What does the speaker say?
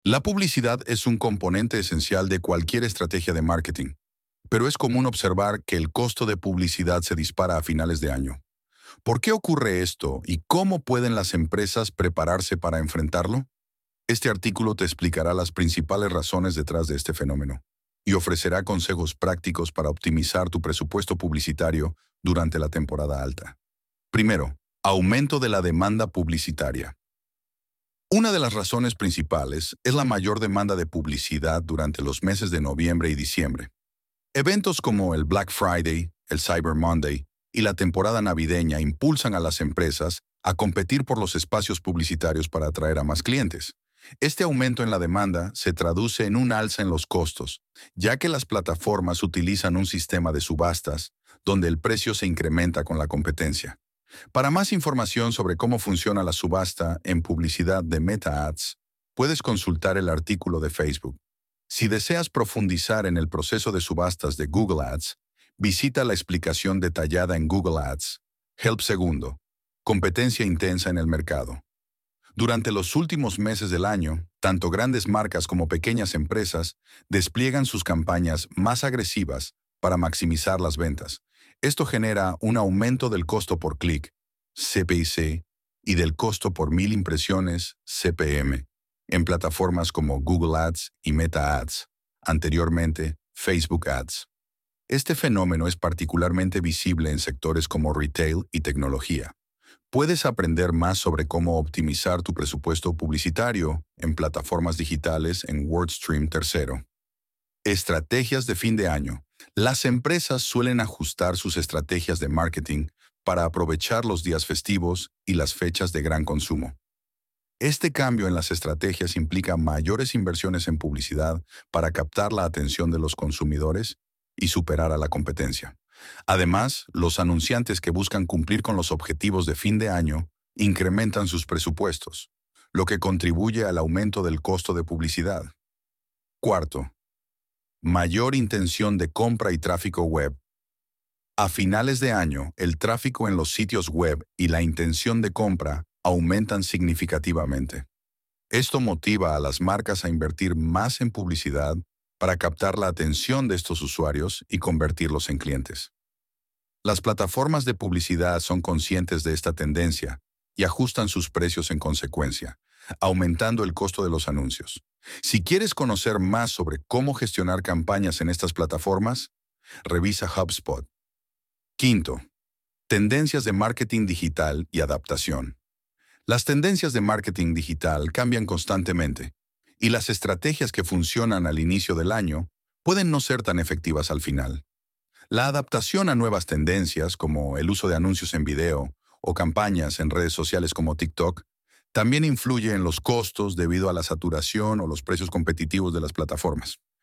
La publicidad es un componente esencial de cualquier estrategia de marketing, pero es común observar que el costo de publicidad se dispara a finales de año. ¿Por qué ocurre esto y cómo pueden las empresas prepararse para enfrentarlo? Este artículo te explicará las principales razones detrás de este fenómeno y ofrecerá consejos prácticos para optimizar tu presupuesto publicitario durante la temporada alta. Primero, aumento de la demanda publicitaria. Una de las razones principales es la mayor demanda de publicidad durante los meses de noviembre y diciembre. Eventos como el Black Friday, el Cyber Monday y la temporada navideña impulsan a las empresas a competir por los espacios publicitarios para atraer a más clientes. Este aumento en la demanda se traduce en un alza en los costos, ya que las plataformas utilizan un sistema de subastas donde el precio se incrementa con la competencia. Para más información sobre cómo funciona la subasta en publicidad de Meta Ads, puedes consultar el artículo de Facebook. Si deseas profundizar en el proceso de subastas de Google Ads, visita la explicación detallada en Google Ads. Help segundo. Competencia intensa en el mercado. Durante los últimos meses del año, tanto grandes marcas como pequeñas empresas despliegan sus campañas más agresivas para maximizar las ventas. Esto genera un aumento del costo por clic, CPC, y del costo por 1000 impresiones, CPM, en plataformas como Google Ads y Meta Ads, anteriormente Facebook Ads. Este fenómeno es particularmente visible en sectores como retail y tecnología. Puedes aprender más sobre cómo optimizar tu presupuesto publicitario en plataformas digitales en WordStream tercero. Estrategias de fin de año. Las empresas suelen ajustar sus estrategias de marketing para aprovechar los días festivos y las fechas de gran consumo. Este cambio en las estrategias implica mayores inversiones en publicidad para captar la atención de los consumidores y superar a la competencia. Además, los anunciantes que buscan cumplir con los objetivos de fin de año incrementan sus presupuestos, lo que contribuye al aumento del costo de publicidad. Cuarto, mayor intención de compra y tráfico web. A finales de año, el tráfico en los sitios web y la intención de compra aumentan significativamente. Esto motiva a las marcas a invertir más en publicidad para captar la atención de estos usuarios y convertirlos en clientes. Las plataformas de publicidad son conscientes de esta tendencia y ajustan sus precios en consecuencia, aumentando el costo de los anuncios. Si quieres conocer más sobre cómo gestionar campañas en estas plataformas, revisa HubSpot. Quinto, tendencias de marketing digital y adaptación. Las tendencias de marketing digital cambian constantemente, y las estrategias que funcionan al inicio del año pueden no ser tan efectivas al final. La adaptación a nuevas tendencias, como el uso de anuncios en video o campañas en redes sociales como TikTok, también influye en los costos debido a la saturación o los precios competitivos de las plataformas.